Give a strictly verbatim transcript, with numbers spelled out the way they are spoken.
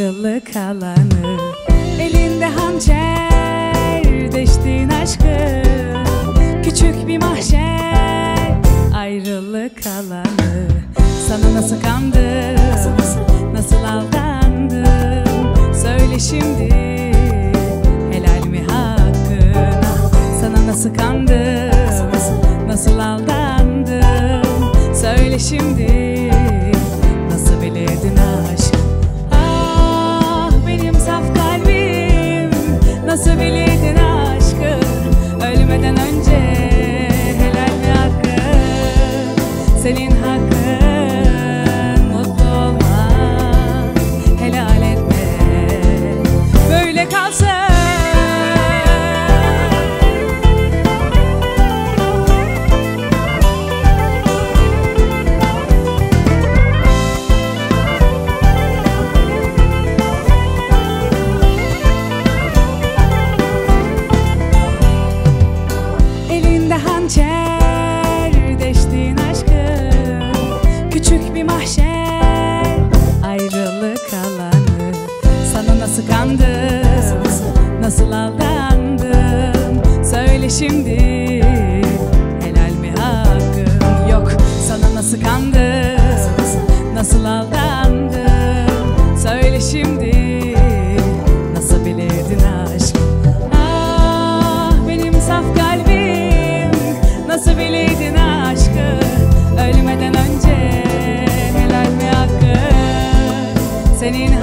ayrılık alanı. Elinde hançer deştin aşkı, küçük bir mahşer ayrılık alanı. Sana nasıl kandım, nasıl aldandım, söyle şimdi helal mi hakkın? Sana nasıl kandım, nasıl aldandım, söyle şimdi nasıl bilirdin aşk? Ah benim saf kalbim, nasıl bilirdin aşkı? Ölmeden önce helal mi hakkın? Senin hakkın mutlu olmak, helal etme böyle kalsın. Hançer deştin aşkım, küçük bir mahşer ayrılık alanı. Sana nasıl kandım, nasıl aldandım, söyle şimdi helal mi hakkım? Yok, sana nasıl kandım, nasıl aldandım, söyle şimdi nasıl bilirdin aşk? Ah benim saf kalbim, nasıl bilirdin aşkı? Ölmeden önce helal mi hakkın? Senin